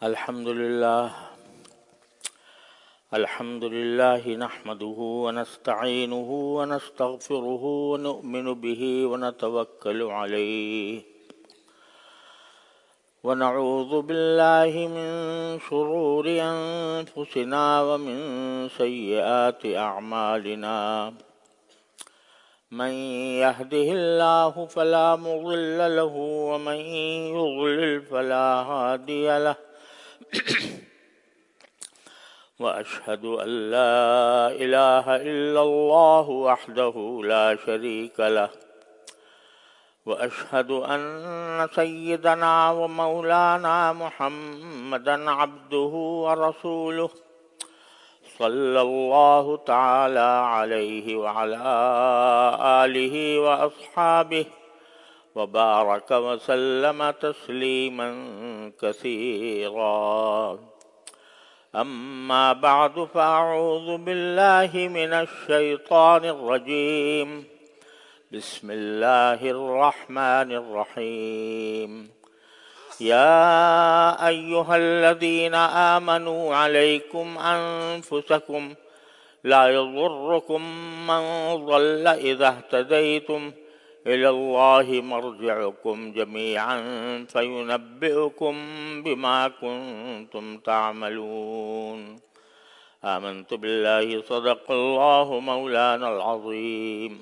الحمد لله نحمده ونستعينه ونستغفره ونؤمن به ونتوكل عليه ونعوذ بالله من شرور أنفسنا ومن سيئات أعمالنا من يهده الله فلا مضل له ومن يضلل فلا هادي له وأشهد أن لا إله إلا الله وحده لا شريك له وأشهد أن سيدنا ومولانا محمدا عبده ورسوله صلى الله تعالى عليه وعلى آله وأصحابه وبارك وسلم تسليما كثيرا. أما بعد فأعوذ بالله من الشيطان الرجيم. بسم الله الرحمن الرحيم. يا أيها الذين آمنوا عليكم أنفسكم لا يضركم من ضل إذا اهتديتم إلى الله مرجعكم جميعا فينبئكم بما كنتم تعملون. آمنت بالله صدق الله مولانا العظيم.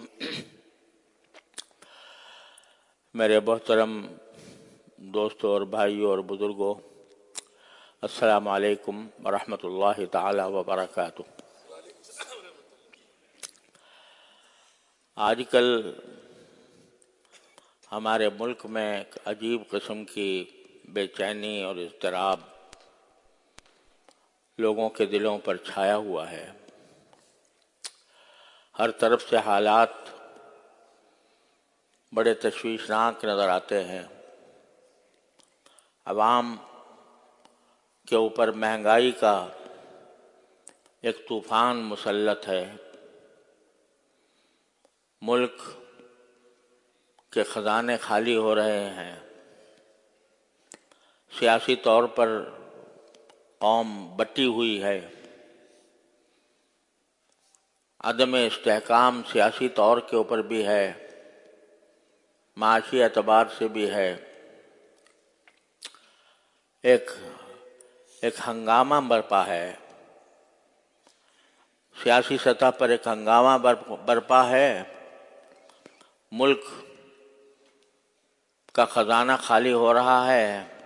میرے محترم دوستوں اور بھائیوں اور بزرگوں، السلام علیکم ورحمۃ اللہ تعالی وبرکاتہ۔ آج کل ہمارے ملک میں ایک عجیب قسم کی بے چینی اور اضطراب لوگوں کے دلوں پر چھایا ہوا ہے۔ ہر طرف سے حالات بڑے تشویشناک نظر آتے ہیں۔ عوام کے اوپر مہنگائی کا ایک طوفان مسلط ہے۔ ملک کے خزانے خالی ہو رہے ہیں۔ سیاسی طور پر قوم بٹی ہوئی ہے۔ عدم استحکام سیاسی طور کے اوپر بھی ہے، معاشی اعتبار سے بھی ہے۔ ایک ہنگامہ برپا ہے، سیاسی سطح پر ایک ہنگامہ برپا ہے۔ ملک کا خزانہ خالی ہو رہا ہے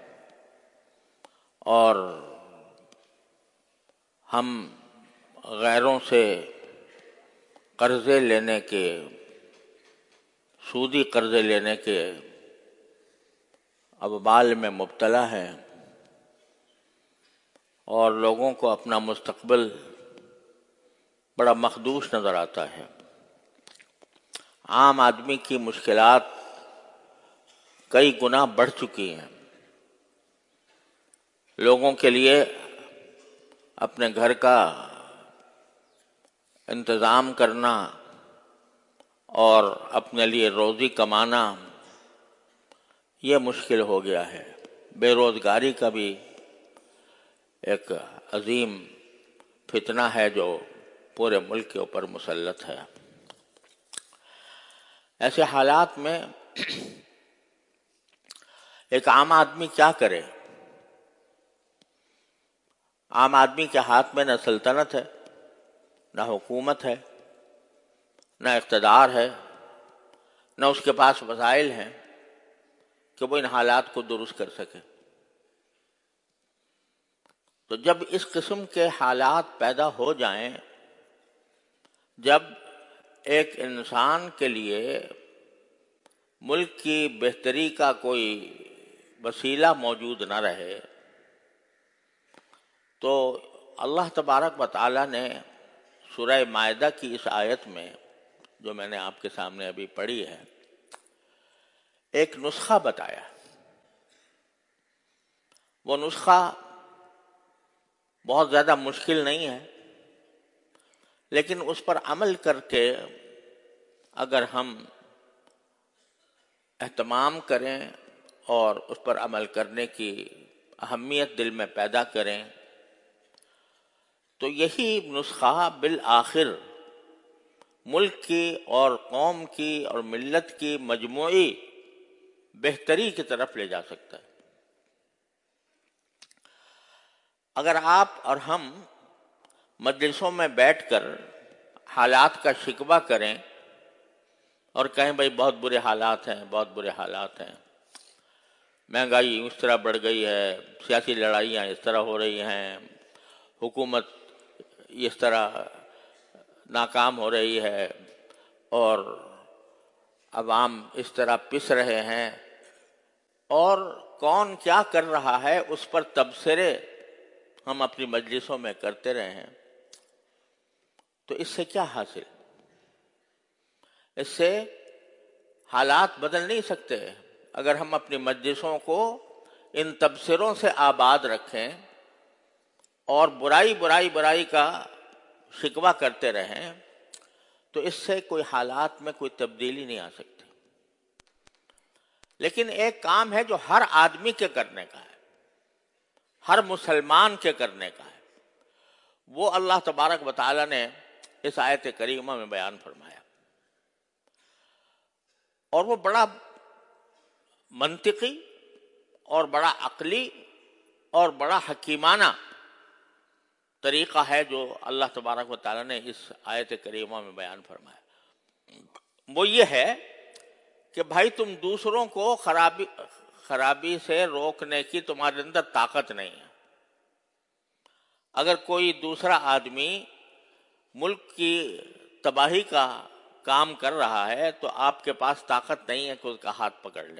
اور ہم غیروں سے قرضے لینے کے، سودی قرضے لینے کے ابوال میں مبتلا ہیں، اور لوگوں کو اپنا مستقبل بڑا مخدوش نظر آتا ہے۔ عام آدمی کی مشکلات کئی گنا بڑھ چکی ہیں۔ لوگوں کے لیے اپنے گھر کا انتظام کرنا اور اپنے لیے روزی کمانا یہ مشکل ہو گیا ہے۔ بے روزگاری کا بھی ایک عظیم فتنہ ہے جو پورے ملک کے اوپر مسلط ہے۔ ایسے حالات میں ایک عام آدمی کیا کرے؟ عام آدمی کے ہاتھ میں نہ سلطنت ہے، نہ حکومت ہے، نہ اقتدار ہے، نہ اس کے پاس وسائل ہیں کہ وہ ان حالات کو درست کر سکے۔ تو جب اس قسم کے حالات پیدا ہو جائیں، جب ایک انسان کے لیے ملک کی بہتری کا کوئی وسیلہ موجود نہ رہے، تو اللہ تبارک و تعالی نے سورہ مائدہ کی اس آیت میں جو میں نے آپ کے سامنے ابھی پڑھی ہے، ایک نسخہ بتایا۔ وہ نسخہ بہت زیادہ مشکل نہیں ہے، لیکن اس پر عمل کر کے اگر ہم اہتمام کریں اور اس پر عمل کرنے کی اہمیت دل میں پیدا کریں، تو یہی نسخہ بالآخر ملک کی اور قوم کی اور ملت کی مجموعی بہتری کی طرف لے جا سکتا ہے۔ اگر آپ اور ہم مجلسوں میں بیٹھ کر حالات کا شکوہ کریں اور کہیں بھائی بہت برے حالات ہیں، بہت برے حالات ہیں، مہنگائی اس طرح بڑھ گئی ہے، سیاسی لڑائیاں اس طرح ہو رہی ہیں، حکومت اس طرح ناکام ہو رہی ہے اور عوام اس طرح پس رہے ہیں، اور کون کیا کر رہا ہے اس پر تبصرے ہم اپنی مجلسوں میں کرتے رہے ہیں، تو اس سے کیا حاصل؟ اس سے حالات بدل نہیں سکتے اگر ہم اپنی مجلسوں کو ان تبصروں سے آباد رکھیں اور برائی کا شکوہ کرتے رہیں، تو اس سے کوئی حالات میں کوئی تبدیلی نہیں آ سکتی۔ لیکن ایک کام ہے جو ہر آدمی کے کرنے کا ہے، ہر مسلمان کے کرنے کا ہے، وہ اللہ تبارک و تعالیٰ نے اس آیت کریمہ میں بیان فرمایا، اور وہ بڑا منطقی اور بڑا عقلی اور بڑا حکیمانہ طریقہ ہے جو اللہ تبارک و تعالیٰ نے اس آیت کریمہ میں بیان فرمایا۔ وہ یہ ہے کہ بھائی تم دوسروں کو خرابی سے روکنے کی تمہارے اندر طاقت نہیں ہے۔ اگر کوئی دوسرا آدمی ملک کی تباہی کا کام کر رہا ہے تو آپ کے پاس طاقت نہیں ہے کہ اس کا ہاتھ پکڑ لیں،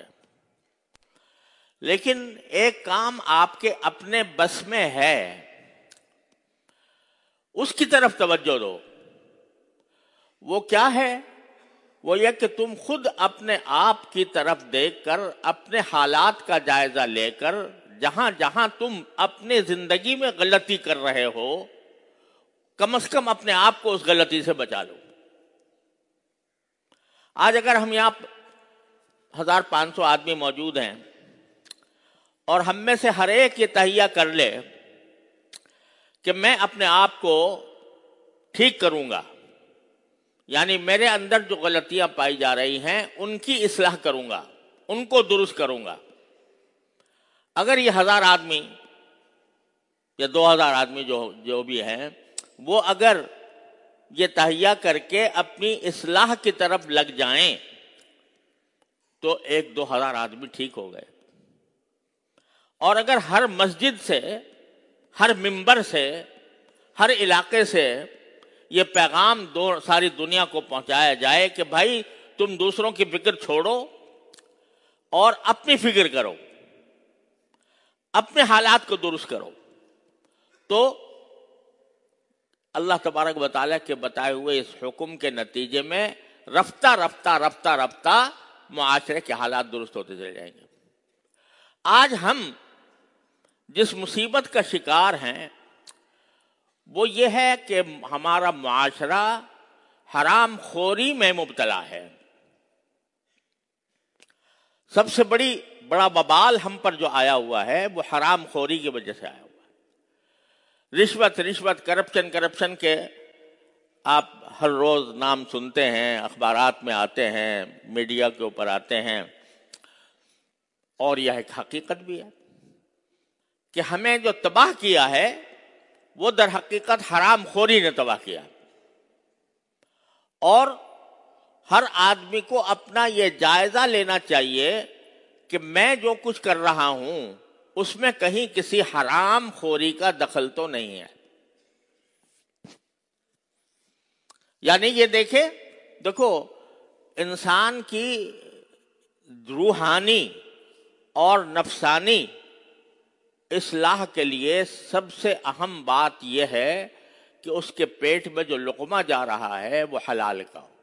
لیکن ایک کام آپ کے اپنے بس میں ہے، اس کی طرف توجہ دو۔ وہ کیا ہے؟ وہ یہ کہ تم خود اپنے آپ کی طرف دیکھ کر، اپنے حالات کا جائزہ لے کر، جہاں جہاں تم اپنے زندگی میں غلطی کر رہے ہو، کم از کم اپنے آپ کو اس غلطی سے بچا لو۔ آج اگر ہم یہاں 1500 آدمی موجود ہیں اور ہم میں سے ہر ایک یہ تہیہ کر لے کہ میں اپنے آپ کو ٹھیک کروں گا، یعنی میرے اندر جو غلطیاں پائی جا رہی ہیں ان کی اصلاح کروں گا، ان کو درست کروں گا، اگر یہ 1000 آدمی یا 2000 آدمی جو بھی ہیں، وہ اگر یہ تہیہ کر کے اپنی اصلاح کی طرف لگ جائیں تو 1000-2000 آدمی ٹھیک ہو گئے۔ اور اگر ہر مسجد سے، ہر ممبر سے، ہر علاقے سے یہ پیغام ساری دنیا کو پہنچایا جائے کہ بھائی تم دوسروں کی فکر چھوڑو اور اپنی فکر کرو، اپنے حالات کو درست کرو، تو اللہ تبارک و تعالیٰ کے بتائے ہوئے اس حکم کے نتیجے میں رفتہ رفتہ معاشرے کے حالات درست ہوتے چلے جائیں گے۔ آج ہم جس مصیبت کا شکار ہیں وہ یہ ہے کہ ہمارا معاشرہ حرام خوری میں مبتلا ہے۔ سب سے بڑا وبال ہم پر جو آیا ہوا ہے وہ حرام خوری کی وجہ سے آیا ہوا ہے۔ رشوت کرپشن کے آپ ہر روز نام سنتے ہیں، اخبارات میں آتے ہیں، میڈیا کے اوپر آتے ہیں، اور یہ ایک حقیقت بھی ہے کہ ہمیں جو تباہ کیا ہے وہ در حقیقت حرام خوری نے تباہ کیا، اور ہر آدمی کو اپنا یہ جائزہ لینا چاہیے کہ میں جو کچھ کر رہا ہوں اس میں کہیں کسی حرام خوری کا دخل تو نہیں ہے۔ یعنی یہ دیکھو انسان کی روحانی اور نفسانی اصلاح کے لیے سب سے اہم بات یہ ہے کہ اس کے پیٹ میں جو لقمہ جا رہا ہے وہ حلال کا ہو۔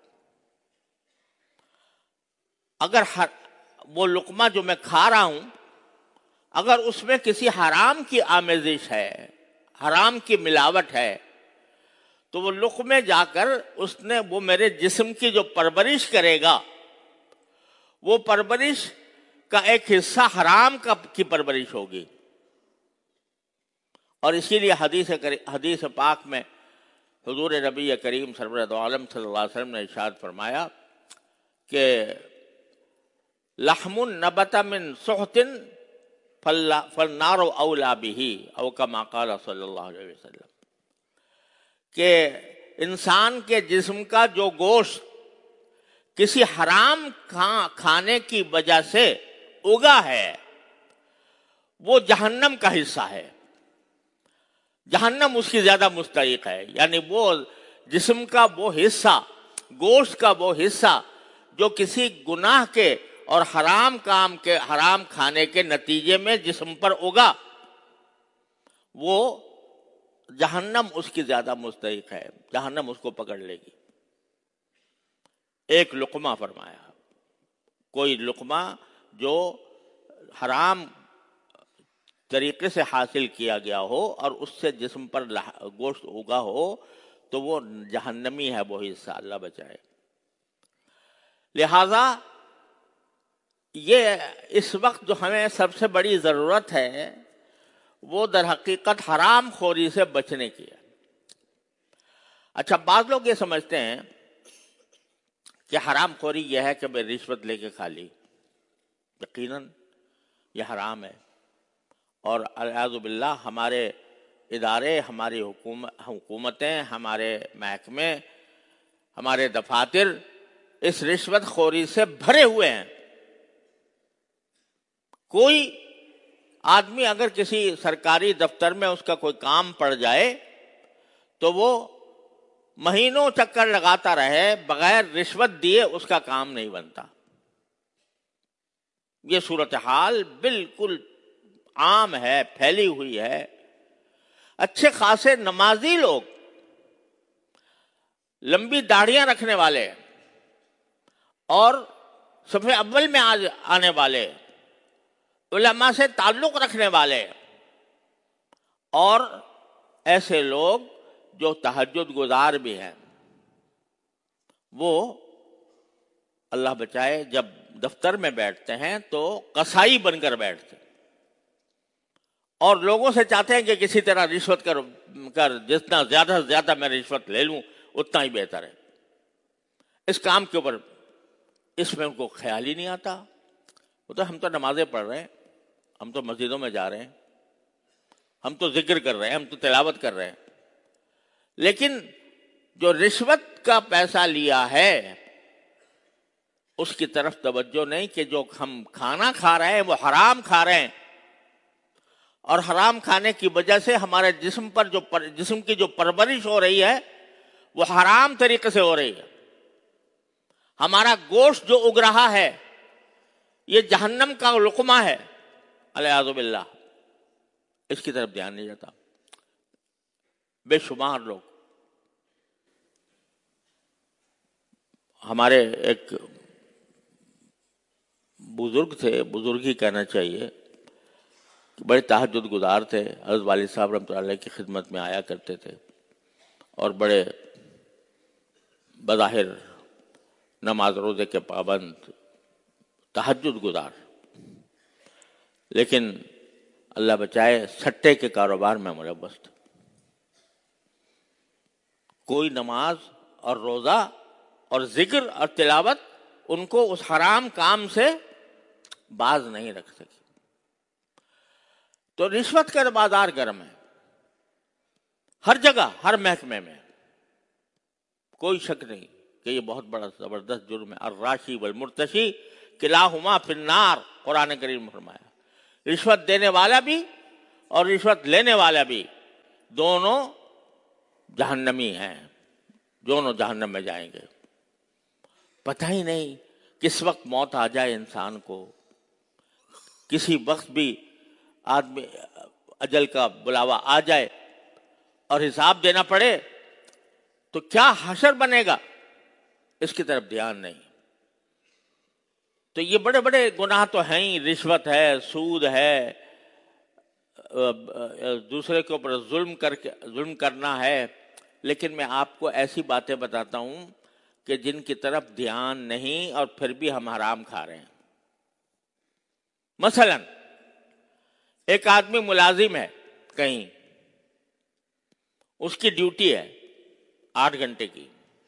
اگر وہ لقمہ جو میں کھا رہا ہوں اگر اس میں کسی حرام کی آمیزش ہے، حرام کی ملاوٹ ہے، تو وہ لقمے جا کر وہ میرے جسم کی جو پرورش کرے گا، وہ پرورش کا ایک حصہ حرام کی پرورش ہوگی، اور اسی لیے حدیث پاک میں حضور نبی کریم سرور دو عالم صلی اللہ علیہ وسلم نے ارشاد فرمایا کہ لحم نبت من سحت فالنار اولا به او کما قال صلی اللہ علیہ وسلم، کہ انسان کے جسم کا جو گوشت کسی حرام کھانے کی وجہ سے اگا ہے وہ جہنم کا حصہ ہے، جہنم اس کی زیادہ مستحق ہے۔ یعنی وہ جسم کا وہ حصہ، گوشت کا وہ حصہ جو کسی گناہ کے اور حرام کھانے کے نتیجے میں جسم پر اگا، وہ جہنم اس کی زیادہ مستحق ہے، جہنم اس کو پکڑ لے گی۔ ایک لقمہ فرمایا، کوئی لقمہ جو حرام طریقے سے حاصل کیا گیا ہو اور اس سے جسم پر گوشت اگا ہو تو وہ جہنمی ہے وہ حصہ، اللہ بچائے۔ لہذا یہ اس وقت جو ہمیں سب سے بڑی ضرورت ہے وہ در حقیقت حرام خوری سے بچنے کی ہے۔ اچھا، بعض لوگ یہ سمجھتے ہیں کہ حرام خوری یہ ہے کہ میں رشوت لے کے کھا لی، یقیناً یہ حرام ہے، اور اعوذ باللہ ہمارے ادارے، ہماری حکومتیں، ہمارے محکمے، ہمارے دفاتر اس رشوت خوری سے بھرے ہوئے ہیں۔ کوئی آدمی اگر کسی سرکاری دفتر میں اس کا کوئی کام پڑ جائے تو وہ مہینوں چکر لگاتا رہے، بغیر رشوت دیے اس کا کام نہیں بنتا۔ یہ صورتحال بالکل عام ہے، پھیلی ہوئی ہے۔ اچھے خاصے نمازی لوگ، لمبی داڑھیاں رکھنے والے اور صف اول میں آنے والے، علماء سے تعلق رکھنے والے، اور ایسے لوگ جو تہجد گزار بھی ہیں، وہ اللہ بچائے جب دفتر میں بیٹھتے ہیں تو قصائی بن کر بیٹھتے اور لوگوں سے چاہتے ہیں کہ کسی طرح رشوت کر جتنا زیادہ سے زیادہ میں رشوت لے لوں اتنا ہی بہتر ہے۔ اس کام کے اوپر اس میں ان کو خیال ہی نہیں آتا۔ وہ تو ہم تو نمازیں پڑھ رہے ہیں، ہم تو مسجدوں میں جا رہے ہیں، ہم تو ذکر کر رہے ہیں، ہم تو تلاوت کر رہے ہیں، لیکن جو رشوت کا پیسہ لیا ہے اس کی طرف توجہ نہیں کہ جو ہم کھانا کھا رہے ہیں وہ حرام کھا رہے ہیں، اور حرام کھانے کی وجہ سے ہمارے جسم کی جو پرورش ہو رہی ہے وہ حرام طریقے سے ہو رہی ہے۔ ہمارا گوشت جو اگ رہا ہے یہ جہنم کا لقمہ ہے، والعیاذ باللہ، اس کی طرف دھیان نہیں جاتا۔ بے شمار لوگ، ہمارے ایک بزرگ تھے، بزرگ ہی کہنا چاہیے، بڑے تہجد گزار تھے، حضرت والد صاحب رحمۃ اللہ علیہ کی خدمت میں آیا کرتے تھے، اور بڑے بظاہر نماز روزے کے پابند، تہجد گزار، لیکن اللہ بچائے سٹے کے کاروبار میں ملوث تھے۔ کوئی نماز اور روزہ اور ذکر اور تلاوت ان کو اس حرام کام سے باز نہیں رکھ سکی۔ تو رشوت کا بازار گرم ہے ہر جگہ، ہر محکمے میں، کوئی شک نہیں کہ یہ بہت بڑا زبردست جرم ہے۔ الراشی والمرتشی کلاہما فی النار، قرآن کریم فرمایا۔ رشوت دینے والا بھی اور رشوت لینے والا بھی دونوں جہنمی ہیں، دونوں جہنم میں جائیں گے۔ پتہ ہی نہیں کس وقت موت آ جائے انسان کو، کسی وقت بھی آدمی اجل کا بلاوا آ جائے اور حساب دینا پڑے تو کیا حشر بنے گا، اس کی طرف دھیان نہیں۔ تو یہ بڑے بڑے گناہ تو ہیں ہی، رشوت ہے، سود ہے، دوسرے کے اوپر ظلم کرنا ہے، لیکن میں آپ کو ایسی باتیں بتاتا ہوں کہ جن کی طرف دھیان نہیں اور پھر بھی ہم حرام کھا رہے ہیں۔ مثلا ایک آدمی ملازم ہے کہیں، اس کی ڈیوٹی ہے 8 گھنٹے کی،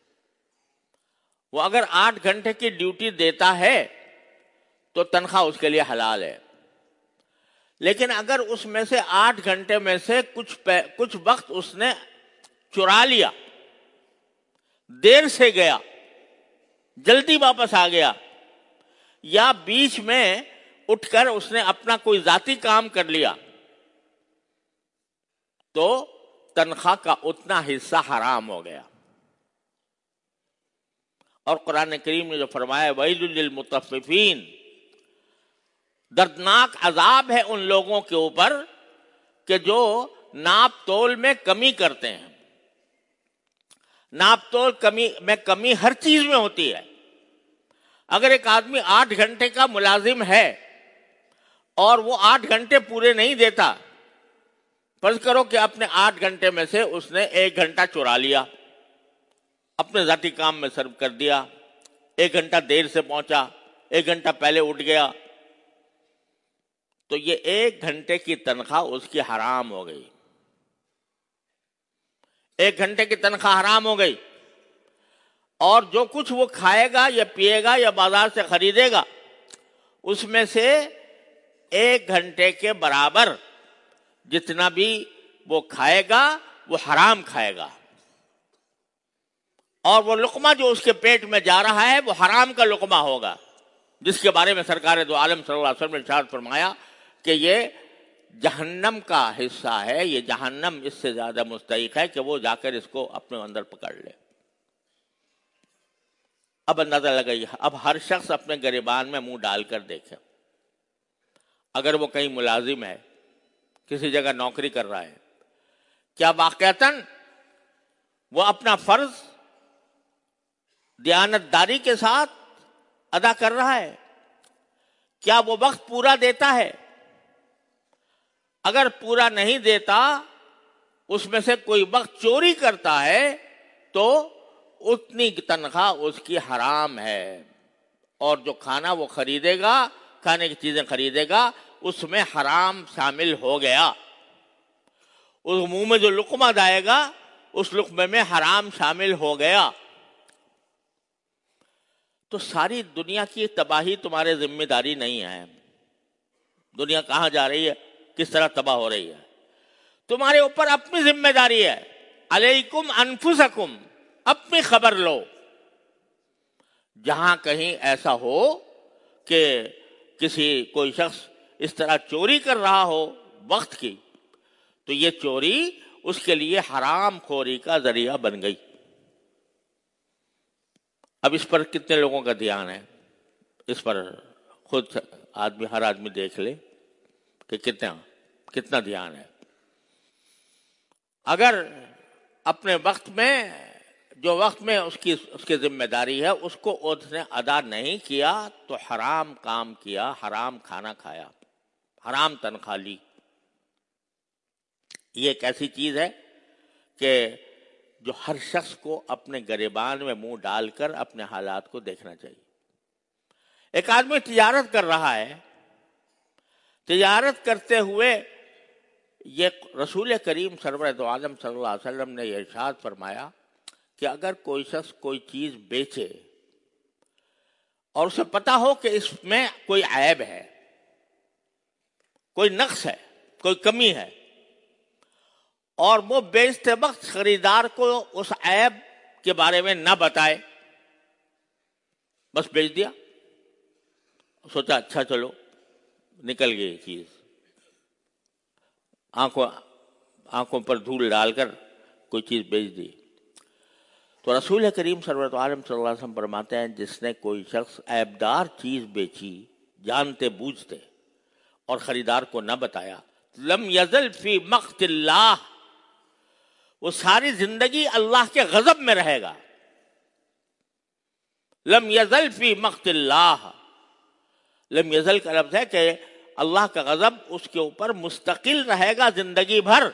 وہ اگر 8 گھنٹے کی ڈیوٹی دیتا ہے تو تنخواہ اس کے لیے حلال ہے. لیکن اگر اس میں سے 8 گھنٹے میں سے کچھ وقت اس نے چرا لیا، دیر سے گیا، جلدی واپس آ گیا، یا بیچ میں اٹھ کر اس نے اپنا کوئی ذاتی کام کر لیا، تو تنخواہ کا اتنا حصہ حرام ہو گیا. اور قرآن کریم نے جو فرمایا وَيْلٌ لِّلْمُطَفِّفِينَ، دردناک عذاب ہے ان لوگوں کے اوپر کہ جو ناپ تول میں کمی کرتے ہیں. ناپ تول میں کمی ہر چیز میں ہوتی ہے. اگر ایک آدمی 8 گھنٹے کا ملازم ہے اور وہ 8 گھنٹے پورے نہیں دیتا، فرض کرو کہ اپنے 8 گھنٹے میں سے اس نے 1 گھنٹہ چرا لیا، اپنے ذاتی کام میں صرف کر دیا، 1 گھنٹہ دیر سے پہنچا، 1 گھنٹہ پہلے اٹھ گیا، تو یہ 1 گھنٹے کی تنخواہ اس کی حرام ہو گئی. 1 گھنٹے کی تنخواہ حرام ہو گئی. اور جو کچھ وہ کھائے گا یا پیے گا یا بازار سے خریدے گا، اس میں سے 1 گھنٹے کے برابر جتنا بھی وہ کھائے گا وہ حرام کھائے گا. اور وہ لقمہ جو اس کے پیٹ میں جا رہا ہے وہ حرام کا لقمہ ہوگا، جس کے بارے میں سرکار دو عالم صلی اللہ علیہ وسلم نے ارشاد فرمایا کہ یہ جہنم کا حصہ ہے، یہ جہنم اس سے زیادہ مستحق ہے کہ وہ جا کر اس کو اپنے اندر پکڑ لے. اب اندازہ لگائیے، اب ہر شخص اپنے گریبان میں منہ ڈال کر دیکھے. اگر وہ کہیں ملازم ہے، کسی جگہ نوکری کر رہا ہے، کیا واقعتاً وہ اپنا فرض دیانتداری کے ساتھ ادا کر رہا ہے؟ کیا وہ وقت پورا دیتا ہے؟ اگر پورا نہیں دیتا، اس میں سے کوئی وقت چوری کرتا ہے، تو اتنی تنخواہ اس کی حرام ہے. اور جو کھانا وہ خریدے گا، کھانے کی چیزیں خریدے گا، اس میں حرام شامل ہو گیا. اس منہ میں جو لقمہ جائے گا، اس لقمے میں حرام شامل ہو گیا. تو ساری دنیا کی تباہی تمہارے ذمہ داری نہیں ہے. دنیا کہاں جا رہی ہے، کس طرح تباہ ہو رہی ہے، تمہارے اوپر اپنی ذمہ داری ہے. علیکم انفسکم، اپنی خبر لو. جہاں کہیں ایسا ہو کہ کوئی شخص اس طرح چوری کر رہا ہو وقت کی، تو یہ چوری اس کے لیے حرام خوری کا ذریعہ بن گئی. اب اس پر کتنے لوگوں کا دھیان ہے؟ اس پر خود ہر آدمی دیکھ لے کہ کتنا دھیان ہے. اگر اپنے وقت میں جو وقت میں اس کی ذمہ داری ہے اس کو اس نے ادا نہیں کیا، تو حرام کام کیا، حرام کھانا کھایا، حرام تنخواہ لی. یہ ایک ایسی چیز ہے کہ جو ہر شخص کو اپنے گریبان میں منہ ڈال کر اپنے حالات کو دیکھنا چاہیے. ایک آدمی تجارت کر رہا ہے، تجارت کرتے ہوئے یہ رسول کریم سرور دو عالم صلی اللہ علیہ وسلم نے یہ ارشاد فرمایا کہ اگر کوئی شخص کوئی چیز بیچے اور اسے پتا ہو کہ اس میں کوئی عیب ہے، کوئی نقص ہے، کوئی کمی ہے، اور وہ بیچتے وقت خریدار کو اس عیب کے بارے میں نہ بتائے، بس بیچ دیا، سوچا اچھا چلو نکل گئی چیز، آنکھوں پر دھول ڈال کر کوئی چیز بیچ دی، تو رسول کریم سرورت عالم صلی اللہ علیہ وسلم فرماتے ہیں جس نے کوئی شخص عیبدار چیز بیچی جانتے بوجھتے اور خریدار کو نہ بتایا، لم یزل فی مقت اللہ، وہ ساری زندگی اللہ کے غضب میں رہے گا. لم یزل فی مقت اللہ، لم یزل کا لفظ ہے کہ اللہ کا غضب اس کے اوپر مستقل رہے گا زندگی بھر،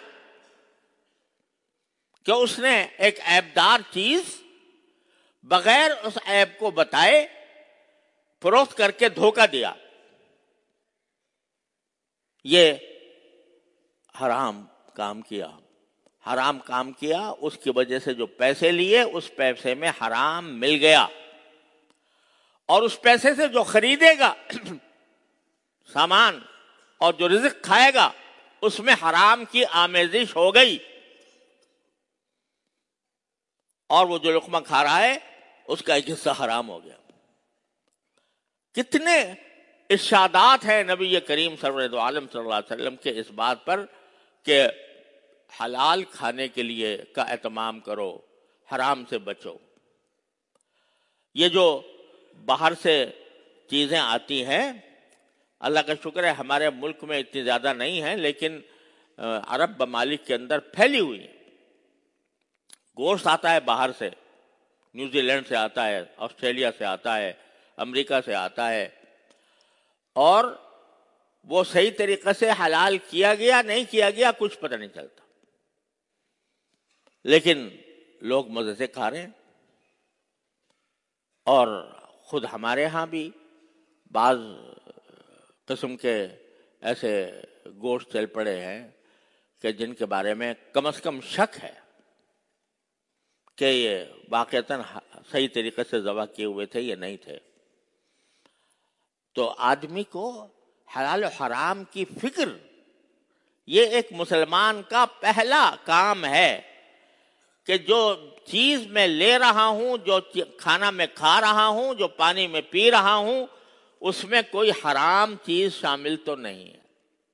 کہ اس نے ایک عیبدار چیز بغیر اس عیب کو بتائے فروخت کر کے دھوکہ دیا. یہ حرام کام کیا. حرام کام کیا، اس کی وجہ سے جو پیسے لیے اس پیسے میں حرام مل گیا، اور اس پیسے سے جو خریدے گا سامان اور جو رزق کھائے گا اس میں حرام کی آمیزش ہو گئی، اور وہ جو لقمہ کھا رہا ہے اس کا ایک حصہ حرام ہو گیا۔ کتنے ارشادات ہیں نبی کریم سرور عالم صلی اللہ علیہ وسلم کے اس بات پر کہ حلال کھانے کے لیے کا اہتمام کرو، حرام سے بچو۔ یہ جو باہر سے چیزیں آتی ہیں، اللہ کا شکر ہے ہمارے ملک میں اتنی زیادہ نہیں ہیں، لیکن عرب ممالک کے اندر پھیلی ہوئی ہیں۔ گوشت آتا ہے باہر سے، نیوزی لینڈ سے آتا ہے، آسٹریلیا سے آتا ہے، امریکہ سے آتا ہے، اور وہ صحیح طریقے سے حلال کیا گیا نہیں کیا گیا کچھ پتہ نہیں چلتا، لیکن لوگ مزے سے کھا رہے ہیں۔ اور خود ہمارے ہاں بھی بعض قسم کے ایسے گوشت چل پڑے ہیں کہ جن کے بارے میں کم از کم شک ہے کہ یہ واقعتاً صحیح طریقے سے ذبح کیے ہوئے تھے یا نہیں تھے۔ تو آدمی کو حلال و حرام کی فکر، یہ ایک مسلمان کا پہلا کام ہے کہ جو چیز میں لے رہا ہوں، جو کھانا میں کھا رہا ہوں، جو پانی میں پی رہا ہوں، اس میں کوئی حرام چیز شامل تو نہیں ہے۔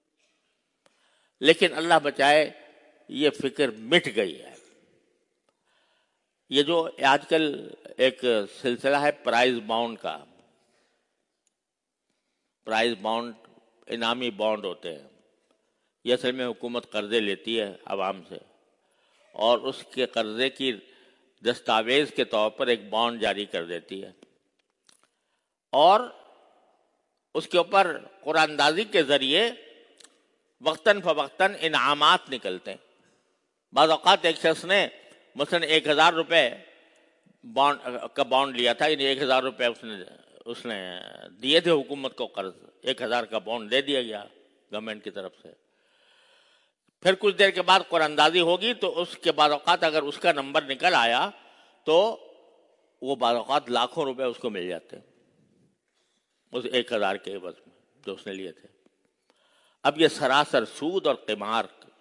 لیکن اللہ بچائے یہ فکر مٹ گئی ہے۔ یہ جو آج کل ایک سلسلہ ہے پرائز بانڈ کا، پرائز بانڈ انعامی بانڈ ہوتے ہیں، یہ اصل میں حکومت قرضے لیتی ہے عوام سے، اور اس کے قرضے کی دستاویز کے طور پر ایک بانڈ جاری کر دیتی ہے، اور اس کے اوپر قرآن اندازی کے ذریعے وقتاً فوقتاً انعامات نکلتے ہیں۔ بعض اوقات ایک شخص نے مثلاً 1000 روپے کا بانڈ لیا تھا، یعنی 1000 روپے اس نے دیے تھے حکومت کو قرض، 1000 کا بانڈ دے دیا گیا گورنمنٹ کی طرف سے۔ پھر کچھ دیر کے بعد قرآن اندازی ہوگی تو اس کے بعد اوقات اگر اس کا نمبر نکل آیا تو وہ بعض اوقات لاکھوں روپے اس کو مل جاتے ہیں اس 1000 کے عوض میں جو اس نے لیے تھے۔ اب یہ سراسر سود اور قمار،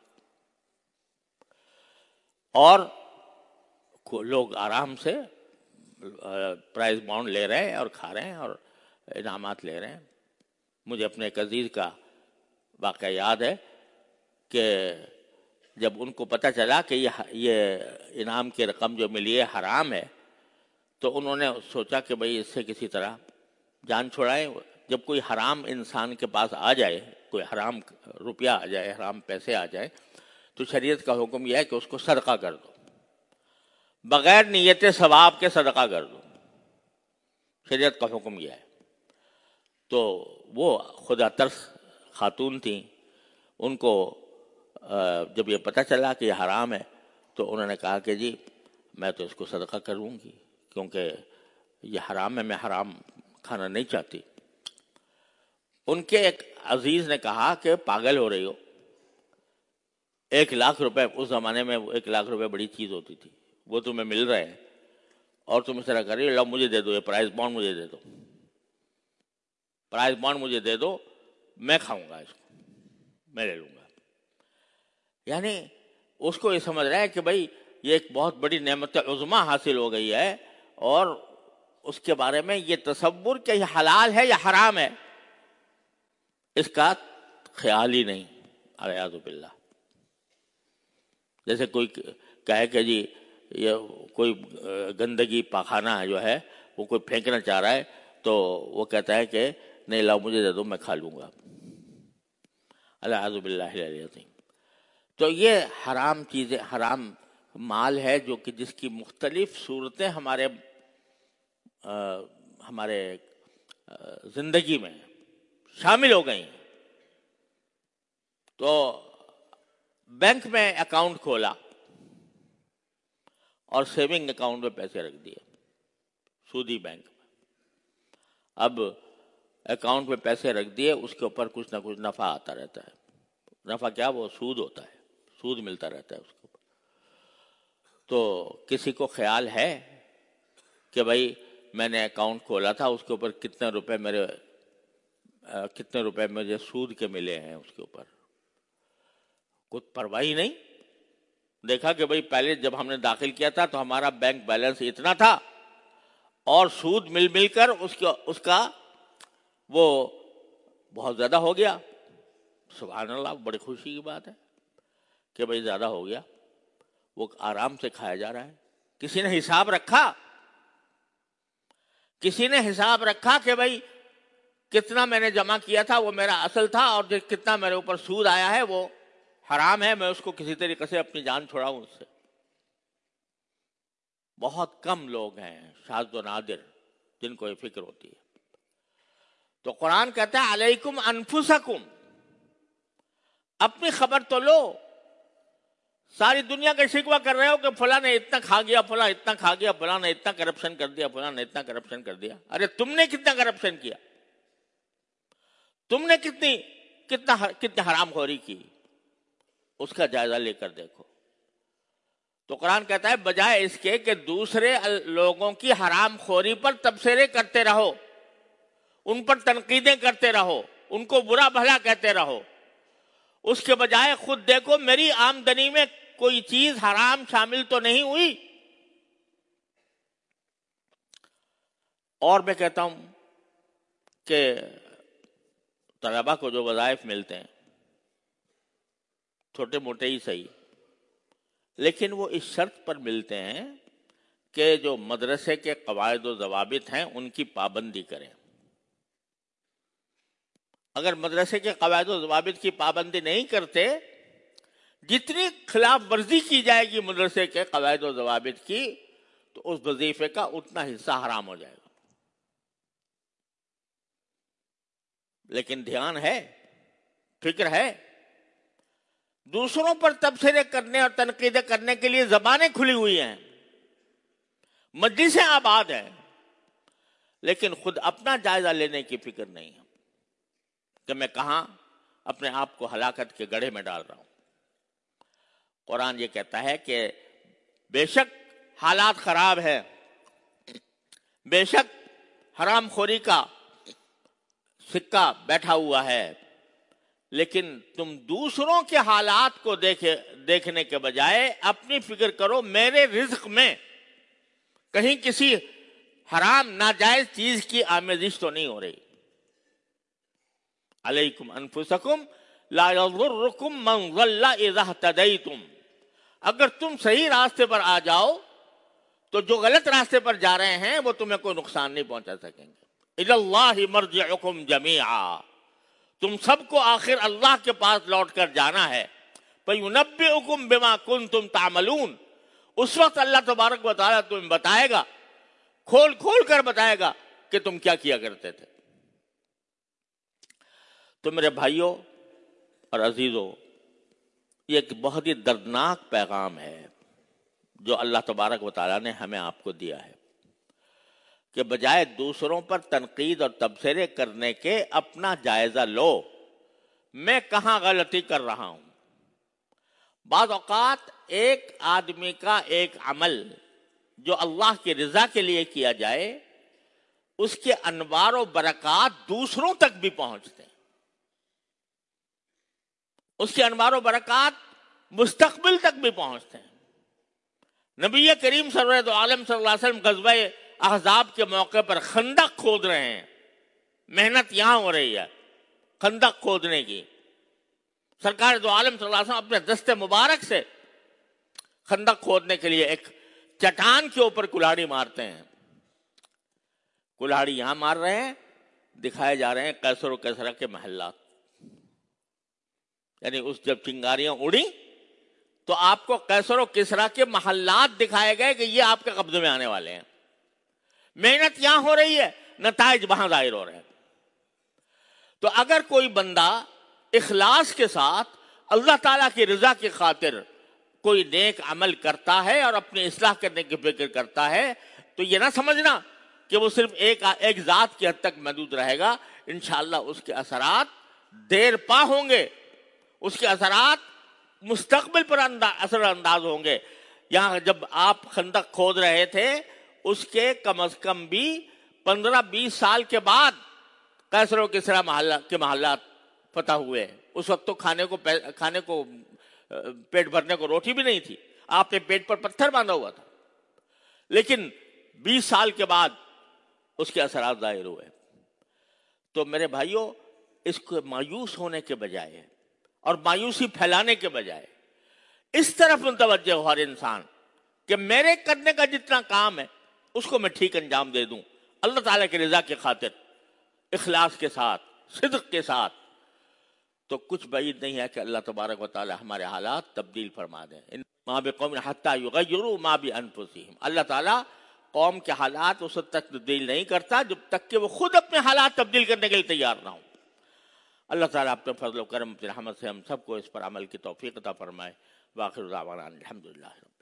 اور لوگ آرام سے پرائز بانڈ لے رہے ہیں اور کھا رہے ہیں اور انعامات لے رہے ہیں۔ مجھے اپنے ایک عزیز کا واقعہ یاد ہے کہ جب ان کو پتہ چلا کہ یہ انعام کی رقم جو ملی ہے حرام ہے، تو انہوں نے سوچا کہ بھئی اس سے کسی طرح جان چھڑائیں۔ جب کوئی حرام انسان کے پاس آ جائے، کوئی حرام روپیہ آ جائے، حرام پیسے آ جائے، تو شریعت کا حکم یہ ہے کہ اس کو صدقہ کر دو، بغیر نیت ثواب کے صدقہ کر دو، شریعت کا حکم یہ ہے۔ تو وہ خدا ترس خاتون تھیں، ان کو جب یہ پتہ چلا کہ یہ حرام ہے تو انہوں نے کہا کہ جی میں تو اس کو صدقہ کروں گی، کیونکہ یہ حرام ہے، میں حرام کھانا نہیں چاہتی۔ ان کے ایک عزیز نے کہا کہ پاگل ہو رہی ہو، 1,00,000 روپے، اس زمانے میں 1,00,000 روپے بڑی چیز ہوتی تھی، وہ تمہیں مل رہے ہیں اور تم اس طرح کر رہی ہو، لو مجھے دے دو، یہ پرائز بانڈ مجھے دے دو، پرائز بانڈ مجھے دے دو، میں کھاؤں گا، اس کو میں لے لوں گا۔ یعنی اس کو یہ سمجھ رہا ہے کہ بھائی یہ ایک بہت بڑی نعمت عظمیٰ حاصل ہو گئی ہے، اور اس کے بارے میں یہ تصور کہ یہ حلال ہے یا حرام ہے اس کا خیال ہی نہیں، اعوذ باللہ۔ جیسے کوئی کہے کہ جی یہ کوئی گندگی پاخانہ جو ہے وہ کوئی پھینکنا چاہ رہا ہے تو وہ کہتا ہے کہ نہیں لاؤ مجھے دے دو، میں کھا لوں گا، اعوذ باللہ العظیم۔ تو یہ حرام چیزیں، حرام مال ہے جو کہ جس کی مختلف صورتیں ہمارے زندگی میں شامل ہو گئی ہیں۔ تو بینک میں اکاؤنٹ کھولا اور سیونگ اکاؤنٹ میں پیسے رکھ دیے، سودی بینک میں۔ اب اکاؤنٹ میں پیسے رکھ دیے، اس کے اوپر کچھ نہ کچھ نفع آتا رہتا ہے۔ نفع کیا؟ وہ سود ہوتا ہے، سود ملتا رہتا ہے اس کے اوپر۔ تو کسی کو خیال ہے کہ بھائی میں نے اکاؤنٹ کھولا تھا اس کے اوپر کتنے روپے مجھے سود کے ملے ہیں، اس کے اوپر کچھ پرواہ ہی نہیں؟ دیکھا کہ بھائی پہلے جب ہم نے داخل کیا تھا تو ہمارا بینک بیلنس اتنا تھا اور سود مل کر اس کا وہ بہت زیادہ ہو گیا. سبحان اللہ، بڑی خوشی کی بات ہے کہ بھائی زیادہ ہو گیا، وہ آرام سے کھایا جا رہا ہے. کسی نے حساب رکھا کہ بھائی کتنا میں نے جمع کیا تھا وہ میرا اصل تھا، اور کتنا میرے اوپر سود آیا ہے وہ حرام ہے، میں اس کو کسی طریقے سے اپنی جان چھڑاؤں اس سے. بہت کم لوگ ہیں، شاذ و نادر، جن کو یہ فکر ہوتی ہے. تو قرآن کہتا ہے علیکم انفسکم، اپنی خبر تو لو. ساری دنیا کا شکوہ کر رہے ہو کہ فلاں نے اتنا کھا گیا، فلاں اتنا کھا گیا، فلاں نے اتنا کرپشن کر دیا، فلاں نے اتنا کرپشن کر دیا. ارے تم نے کتنا کرپشن کیا؟ تم نے کتنی حرام خوری کی؟ اس کا جائزہ لے کر دیکھو. تو قرآن کہتا ہے بجائے اس کے کہ دوسرے لوگوں کی حرام خوری پر تبصرے کرتے رہو، ان پر تنقیدیں کرتے رہو، ان کو برا بھلا کہتے رہو، اس کے بجائے خود دیکھو میری آمدنی میں کوئی چیز حرام شامل تو نہیں ہوئی. اور میں کہتا ہوں کہ طلبہ کو جو وظائف ملتے ہیں چھوٹے موٹے ہی صحیح، لیکن وہ اس شرط پر ملتے ہیں کہ جو مدرسے کے قواعد و ضوابط ہیں ان کی پابندی کریں. اگر مدرسے کے قواعد و ضوابط کی پابندی نہیں کرتے، جتنی خلاف ورزی کی جائے گی مدرسے کے قواعد و ضوابط کی، تو اس وظیفے کا اتنا حصہ حرام ہو جائے گا. لیکن دھیان ہے، فکر ہے، دوسروں پر تبصرے کرنے اور تنقیدیں کرنے کے لیے زبانیں کھلی ہوئی ہیں، مجلسیں آباد ہیں، لیکن خود اپنا جائزہ لینے کی فکر نہیں ہے کہ میں کہاں اپنے آپ کو ہلاکت کے گڑھے میں ڈال رہا ہوں. قرآن یہ کہتا ہے کہ بے شک حالات خراب ہے، بے شک حرام خوری کا سکہ بیٹھا ہوا ہے، لیکن تم دوسروں کے حالات کو دیکھنے کے بجائے اپنی فکر کرو میرے رزق میں کہیں کسی حرام ناجائز چیز کی آمیزش تو نہیں ہو رہی. علیکم انفسکم لا یضرکم من ضل اذا اہتدیتم، اگر تم صحیح راستے پر آ جاؤ تو جو غلط راستے پر جا رہے ہیں وہ تمہیں کوئی نقصان نہیں پہنچا سکیں گے. الی اللہ مرجعکم جمیعا، تم سب کو آخر اللہ کے پاس لوٹ کر جانا ہے. فینبئکم بما کنتم تعملون، اس وقت اللہ تبارک و تعالیٰ تمہیں بتائے گا، کھول کر بتائے گا کہ تم کیا کیا کرتے تھے. تو میرے بھائیوں اور عزیزوں، یہ ایک بہت ہی دردناک پیغام ہے جو اللہ تبارک و تعالیٰ نے ہمیں آپ کو دیا ہے کہ بجائے دوسروں پر تنقید اور تبصرے کرنے کے اپنا جائزہ لو، میں کہاں غلطی کر رہا ہوں. بعض اوقات ایک آدمی کا ایک عمل جو اللہ کی رضا کے لیے کیا جائے، اس کے انوار و برکات دوسروں تک بھی پہنچتے ہیں، اس کے انوار و برکات مستقبل تک بھی پہنچتے ہیں. نبی کریم سرور عالم صلی اللہ علیہ وسلم غزوہ احزاب کے موقع پر خندق کھود رہے ہیں، محنت یہاں ہو رہی ہے خندق کھودنے کی. سرکار دو عالم صلی اللہ علیہ وسلم اپنے دست مبارک سے خندق کھودنے کے لیے ایک چٹان کے اوپر کلاڑی مارتے ہیں. کلاڑی یہاں مار رہے ہیں، دکھائے جا رہے ہیں قیصر و کسریٰ کے محلات. یعنی اس جب چنگاریاں اڑی تو آپ کو قیصر و کسریٰ کے محلات دکھائے گئے کہ یہ آپ کے قبضے میں آنے والے ہیں. محنت یہاں ہو رہی ہے، نتائج وہاں ظاہر ہو رہے ہیں. تو اگر کوئی بندہ اخلاص کے ساتھ اللہ تعالیٰ کی رضا کی خاطر کوئی نیک عمل کرتا ہے اور اپنی اصلاح کرنے کی فکر کرتا ہے، تو یہ نہ سمجھنا کہ وہ صرف ایک ذات کی حد تک محدود رہے گا. انشاءاللہ اس کے اثرات دیر پا ہوں گے، اس کے اثرات مستقبل پر اثر انداز ہوں گے. یہاں جب آپ خندق کھود رہے تھے اس کے کم از کم بھی 15-20 سال کے بعد قیصر و کسریٰ کے محلات فتح ہوئے. اس وقت تو کھانے کو پیٹ بھرنے کو روٹی بھی نہیں تھی, آپ نے پیٹ پر پتھر باندھا ہوا تھا. لیکن 20 سال کے بعد اس کے اثرات ظاہر ہوئے. تو میرے بھائیوں, اس کو مایوس ہونے کے بجائے اور مایوسی پھیلانے کے بجائے اس طرف متوجہ ہو ہر انسان کہ میرے کرنے کا جتنا کام ہے اس کو میں ٹھیک انجام دے دوں اللہ تعالیٰ کی رضا کی خاطر, اخلاص کے ساتھ, صدق کے ساتھ. تو کچھ بعید نہیں ہے کہ اللہ تبارک و تعالیٰ ہمارے حالات تبدیل فرما دیں. ما بقوم حتی یغیروا ما بانفسہم, اللہ تعالیٰ قوم کے حالات اس وقت تک تبدیل نہیں کرتا جب تک کہ وہ خود اپنے حالات تبدیل کرنے کے لیے تیار نہ ہو. اللہ تعالیٰ اپنے فضل و کرم اپنی رحمت سے ہم سب کو اس پر عمل کی توفیق عطا فرمائے. وآخر دعوانا الحمدللہ.